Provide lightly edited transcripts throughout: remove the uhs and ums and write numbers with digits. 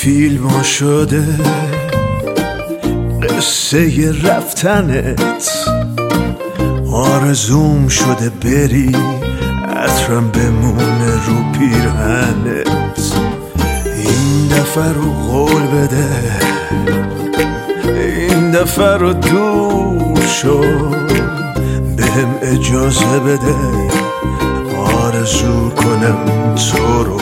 فیلم شده قصه رفتنت، آرزوم شده بری عطرم بمونه رو پیرهنت. این دفعه رو قول بده، این دفعه رو دور شو، بهم اجازه بده آرزو کنم تو رو.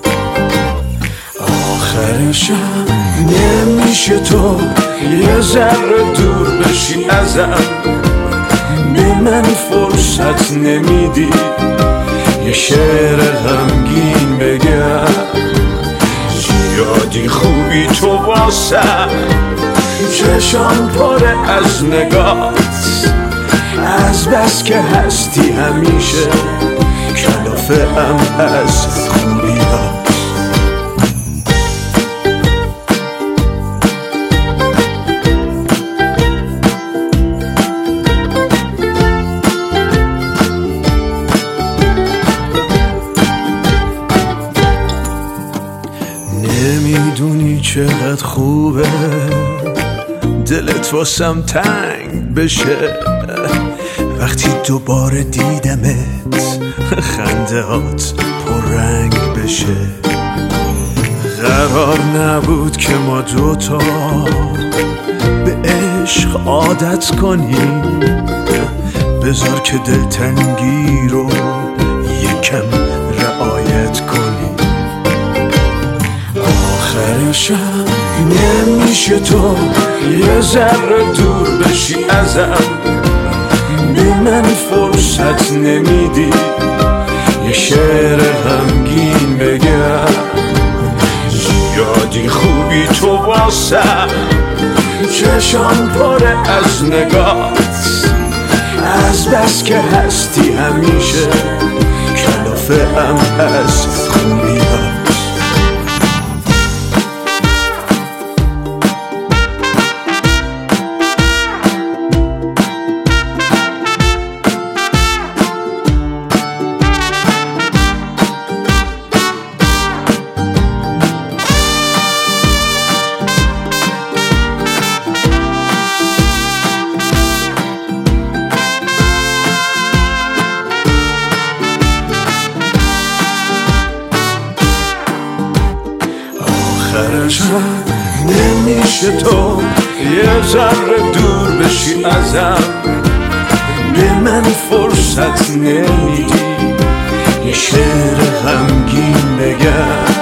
آخرشم نمیشه تو یه ذره دور بشی ازم، به من فرصت نمیدی یه شعر غمگین بگم. زیادی خوبی تو واسم، چشام پره از نگات، از بس که هستی همیشه کلافه ام از خوبیات. نمیدونی چقدر خوبه دلت واسم تنگ بشه وقتی دوباره دیدمت، خندهات پررنگ بشه. قرار نبود که ما دوتا به عشق عادت کنیم، بذار که دلتنگی رو یکم رعایت کنیم. آخرشم نمیشه تو یه ذره دور بشی ازم، به من فرصت نمیدی یه شعر غمگین بگم. زیادی خوبی تو واسم، چشام پره از نگات، از بس که هستی همیشه کلافه ام از خوبیات. نمیشه تو یه ذره دور بشی ازم، به من فرصت نمیدی یه شعر غمگین بگم.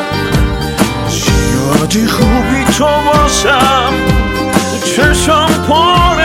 زیادی خوبی تو واسم، چشم پر